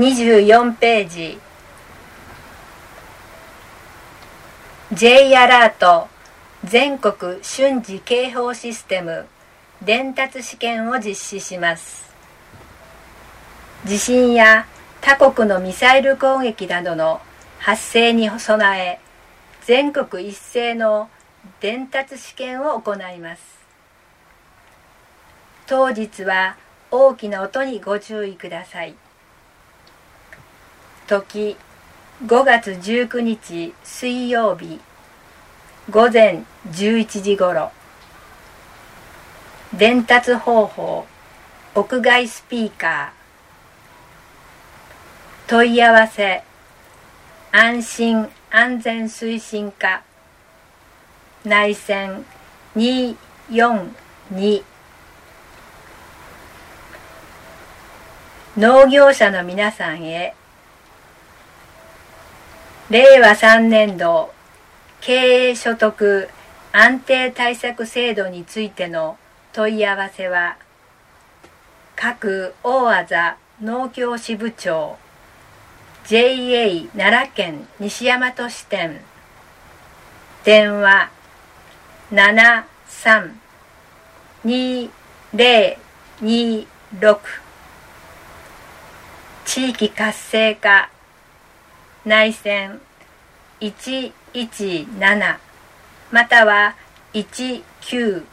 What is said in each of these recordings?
24ページ J アラート全国瞬時警報システム伝達試験を実施します。地震や他国のミサイル攻撃などの発生に備え、全国一斉の伝達試験を行います。当日は大きな音にご注意ください。時5月19日水曜日午前11時ごろ。伝達方法屋外スピーカー。問い合わせ安心安全推進課内線242。農業者の皆さんへ、令和3年度経営所得安定対策制度についての問い合わせは、各大字農協支部長 JA 奈良県西大和支店電話73-2026地域活性化内線117または198。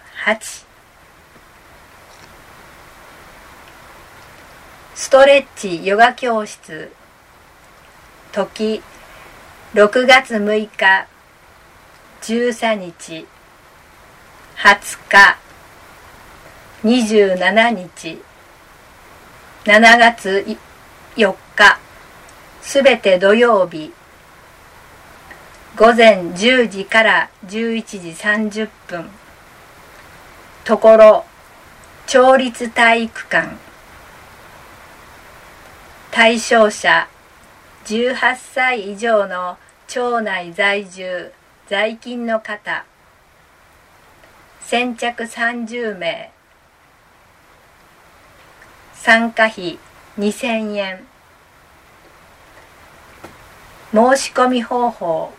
ストレッチヨガ教室。時6月6日13日20日27日7月4日すべて土曜日午前10時から11時30分。ところ町立体育館。対象者18歳以上の町内在住在勤の方。先着30名。参加費2000円。申し込み方法。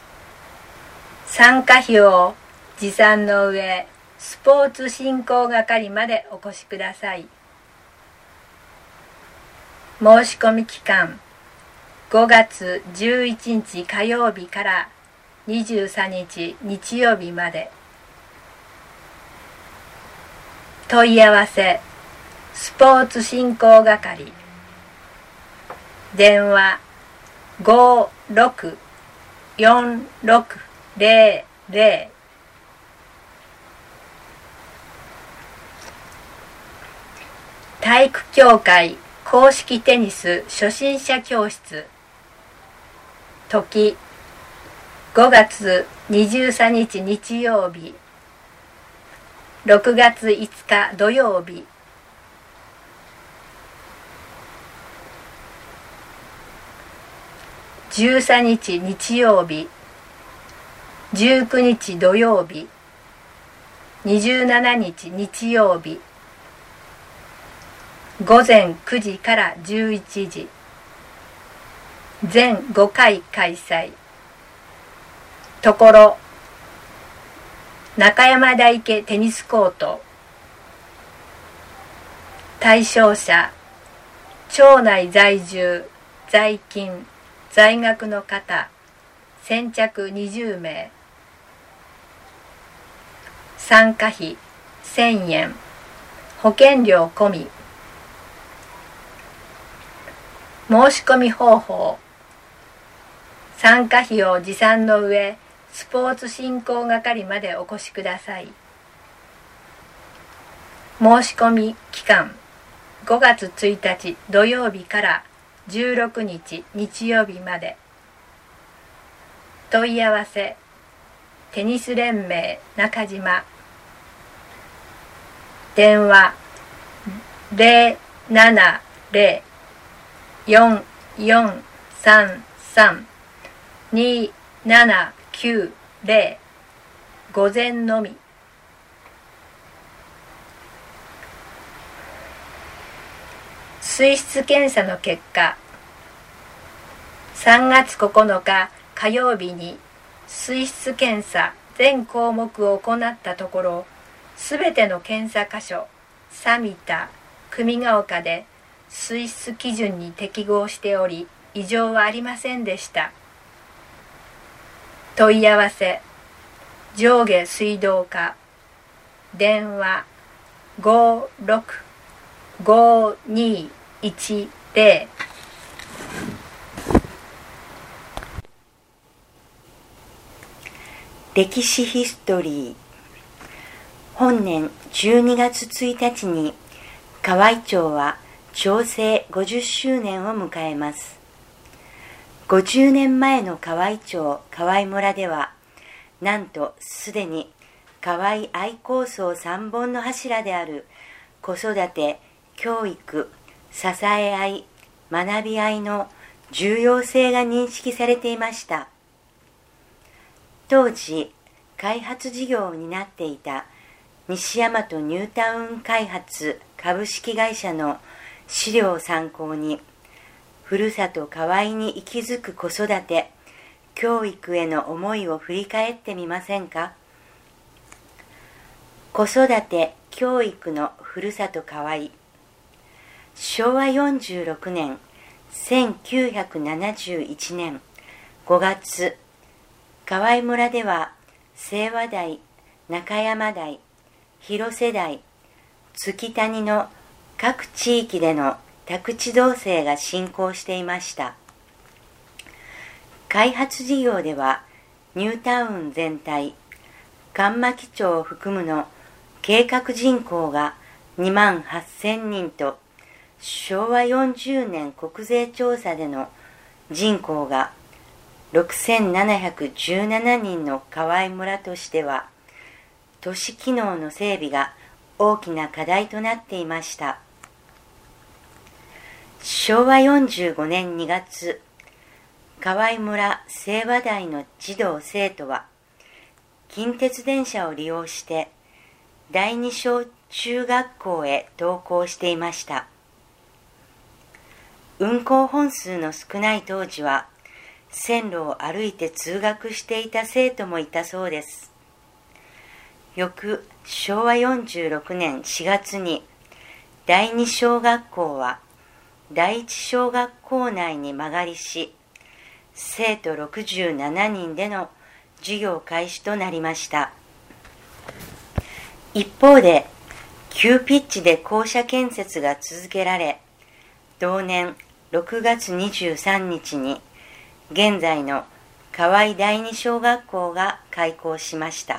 参加費を持参の上、スポーツ振興係までお越しください。申し込み期間5月11日火曜日から23日日曜日まで。問い合わせスポーツ振興係電話564600。体育協会公式テニス初心者教室。時5月23日日曜日6月5日土曜日。13日日曜日19日土曜日27日日曜日午前9時から11時。全5回開催。ところ中山田池テニスコート。対象者町内在住在勤在学の方。先着20名。参加費1000円。保険料込み。申し込み方法。参加費を持参の上、スポーツ振興係までお越しください。申し込み期間5月1日土曜日から16日日曜日まで。問い合わせテニス連盟中島電話070-4433-2790午前のみ。水質検査の結果 3月9日火曜日に水質検査全項目を行ったところ、すべての検査箇所、佐三田、久美ヶ丘で水質基準に適合しており、異常はありませんでした。問い合わせ、上下水道課、電話 565210。 歴史ヒストリー。本年12月1日に河合町は町制50周年を迎えます。50年前の河合町河合村では、なんとすでに河合愛構想3本の柱である子育て、教育、支え合い、学び合いの重要性が認識されていました。当時、開発事業を担っていた西大和ニュータウン開発株式会社の資料を参考に、ふるさと河合に息づく子育て、教育への思いを振り返ってみませんか。子育て・教育のふるさと河合。昭和46年、1971年5月、河合村では清和台、中山台、広瀬台、月谷の各地域での宅地造成が進行していました。開発事業ではニュータウン全体、上牧町を含むの計画人口が2万8000人と、昭和40年国税調査での人口が6717人の河合村としては、都市機能の整備が大きな課題となっていました。昭和45年2月、河合村清和台の児童生徒は、近鉄電車を利用して第二小中学校へ登校していました。運行本数の少ない当時は、線路を歩いて通学していた生徒もいたそうです。翌昭和46年4月に、第二小学校は第一小学校内に間借りし、生徒67人での授業開始となりました。一方で、急ピッチで校舎建設が続けられ、同年6月23日に、現在の河合第二小学校が開校しました。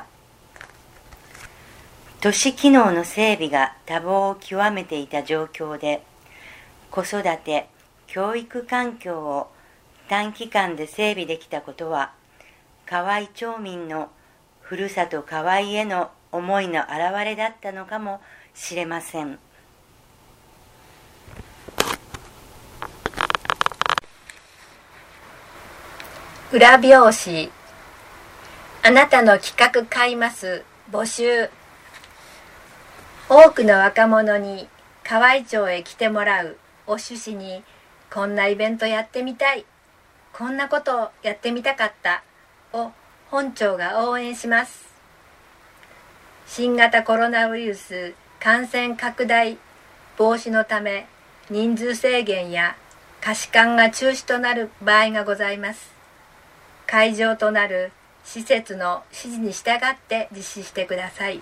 都市機能の整備が多忙を極めていた状況で、子育て・教育環境を短期間で整備できたことは、河合町民のふるさと河合への思いの表れだったのかもしれません。 裏表紙。あなたの企画買います募集。多くの若者に河合町へ来てもらうを趣旨に、こんなイベントやってみたい、こんなことをやってみたかったを本庁が応援します。新型コロナウイルス感染拡大防止のため、人数制限や貸し館が中止となる場合がございます。会場となる施設の指示に従って実施してください。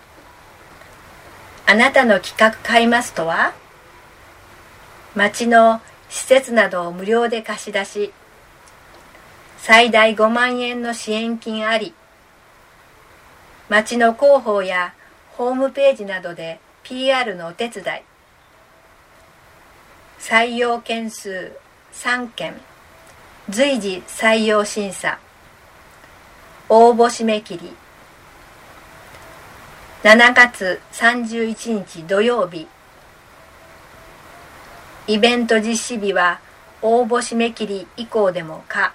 あなたの企画買いますとは、町の施設などを無料で貸し出し、最大5万円の支援金あり、町の広報やホームページなどで PR のお手伝い、採用件数3件、随時採用審査、応募締め切り、7月31日土曜日。イベント実施日は応募締め切り以降でも可。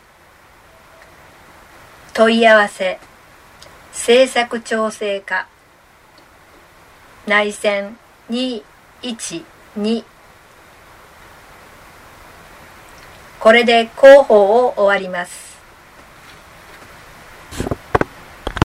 問い合わせ、政策調整課、内線212。 これで広報を終わります。